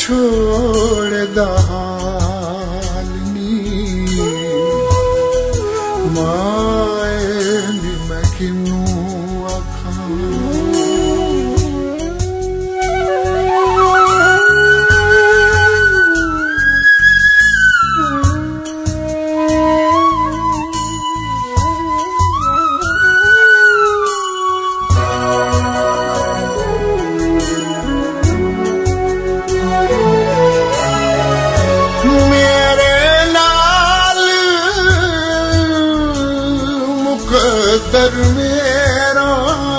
ਵਿਛੋੜਦਾ ਹਾਲ ਨੀ ਮਾਏ ਨੀ ਮੈਂ ਕਿਨੂੰ ਆਖਾਂ मुक़द्दर मेरा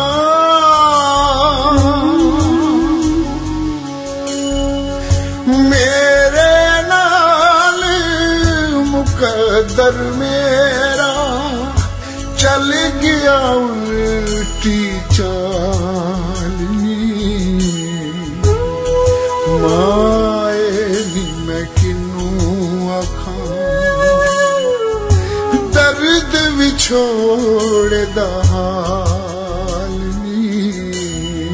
मेरे नाल मुक़द्दर मेरा चल गया उल्टी चाल माए नी मैं किनू आखां दर्द विछोड़दा हाल नी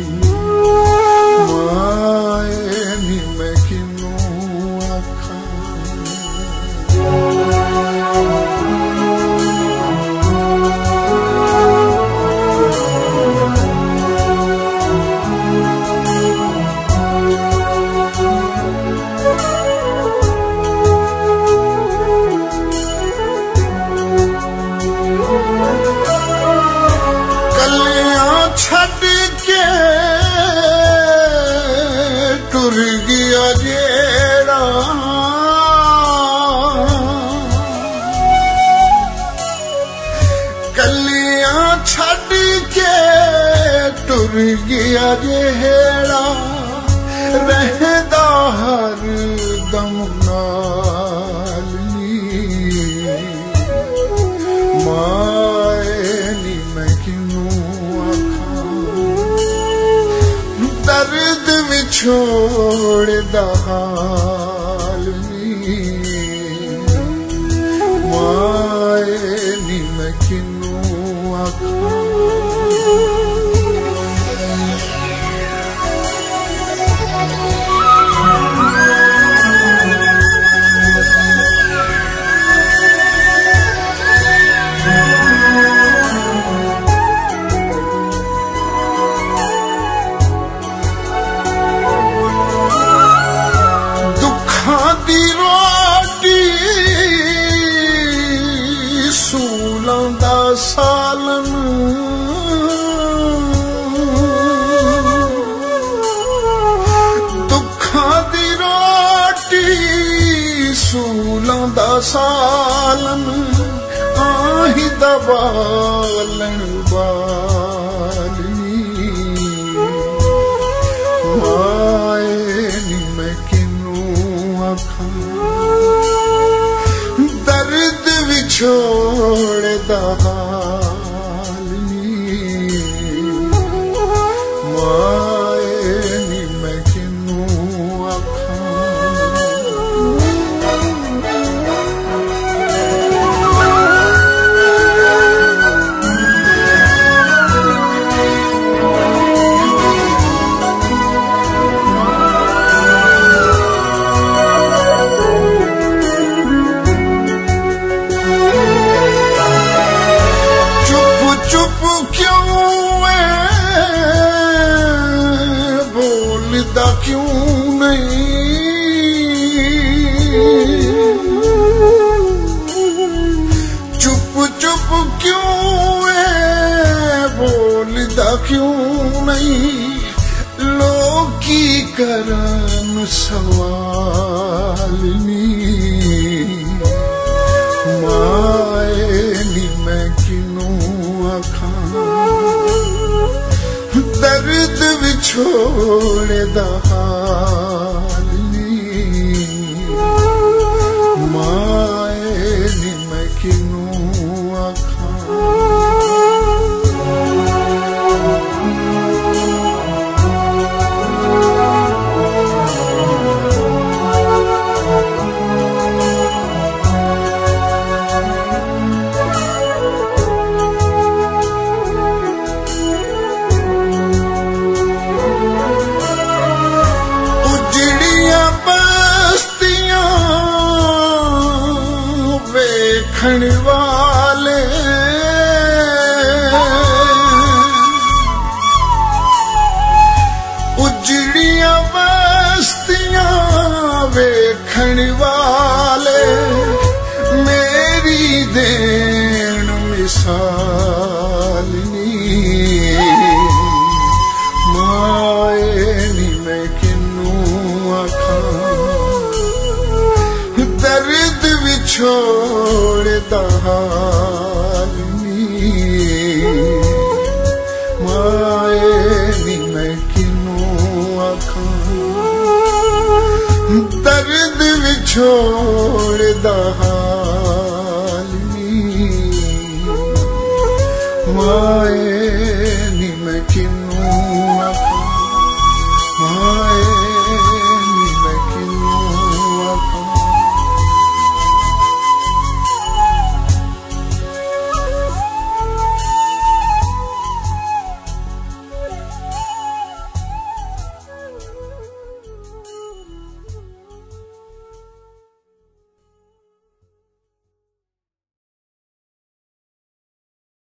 माए नी मैं किनू आखां टुर गया जेड़ा कलियां छड़ के टुर गया जेड़ा रहदा हर दम नाल नी माए नी मैं किनू दर्द विछोड़दा हाल नी माए नी मैं किनू आखां सालन दुखां दी रोटी सूलां दा सालन आही दा बालन बाली माए नी मैं किनू आखां दर्द विछोड़दा हाल नी माए नी मैं किनू आखां क्यों नहीं चुप चुप क्यों है बोलदा क्यों नहीं लोग की करन सवाल नी माए नी मैं किनू आखां दर्द विछोड़दा हाल नी माए नी मैं किनू आखां वेखण वाले उजड़िया बस्तियां वेखण वाले मेरी देन मिसाल नी माए नी मैं किनू आखां दर्द विछोड़दा हाल नी माए नी मैं किनू आखां दर्द विछोड़दा हाल नी माए